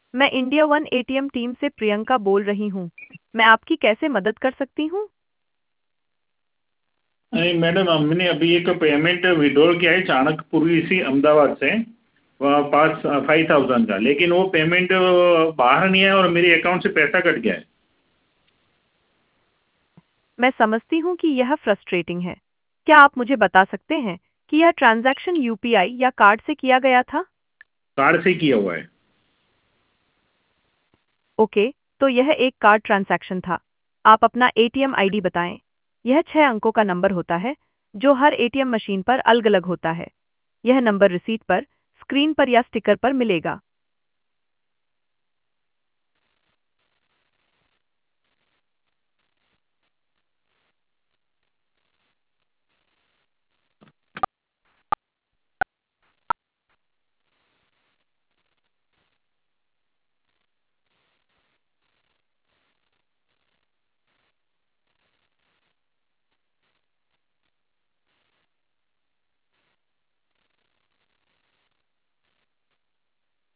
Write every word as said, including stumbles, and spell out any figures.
मैं India one ATM team से प्रियंका बोल रही हूँ। मैं आपकी कैसे मदद कर सकती हूँ? नहीं मैडम, हमने अभी एक पेमेंट विड्रॉल किया है चाणक्यपुरी से अहमदाबाद से, वह पाँच फाइव थाउजेंड का, लेकिन वो पेमेंट बाहर नहीं है और मेरे अकाउंट से पैसा कट गया है। मैं समझती हूँ कि यह फ्रस्ट्रेटिंग है। क्या आप मुझे बता सकते हैं कि यह ट्रांजैक्शन यूपीआई या कार्ड से किया गया था? कार्ड से किया हुआ है। ओके, तो यह एक कार्ड ट्रांजैक्शन था। आप अपना एटीएम आईडी बताएं। यह छह अंकों का नंबर होता है, जो हर एटीएम मशीन पर अलग-अलग होता है। यह नंबर रिसीट पर, स्क्रीन पर या स्टिकर पर मिलेगा।